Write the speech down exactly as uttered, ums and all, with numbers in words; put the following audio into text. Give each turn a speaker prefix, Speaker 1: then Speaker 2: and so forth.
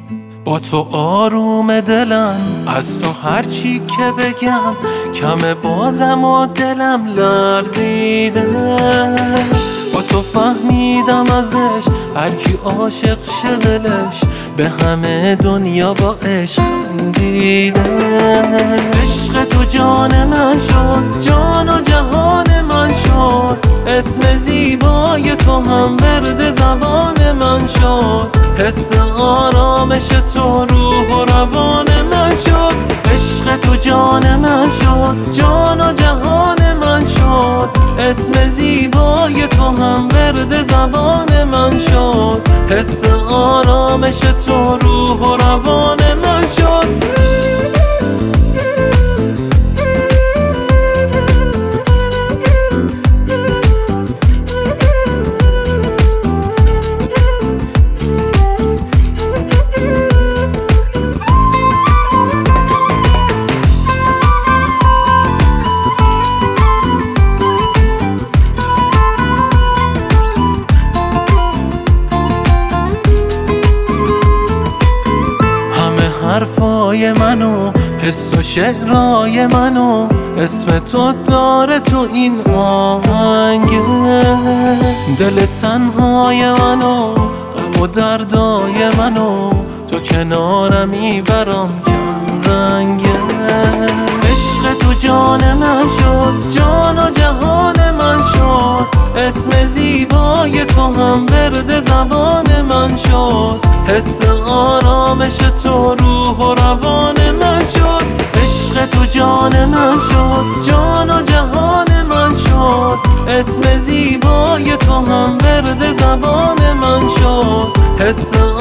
Speaker 1: با تو آروم دلم، از تو هرچی که بگم کم بازم و دلم لرزیده. با تو فهمیدم ازش هرکی عاشق شه دلش به همه دنیا با عشق خندیده. عشق تو جان من شد، جان و جهان من شد، اسم زیبای تو هم ورد زبان من شد، حس آرامش تو روح و روان من شد. عشق تو جان من شد، جان و جهان من شد، اسم زیبای تو هم ورد زبان من شد، حس آرامش تو روح و روان من شد. حرفای منو، حس و شعرهای منو، اسم تو داره تو این آهنگه. دل تنهای منو، غم و دردای منو، تو کنارمی برام کم رنگه. عشق تو جان من شد، جان و جهان من شد، اسم زیبای تو هم ورد زبان من شد، حس آرامش تو روح و روان من شد. عشق تو جان من شد، جان و جهان من شد، اسم زیبای تو هم ورد زبان من شد، حس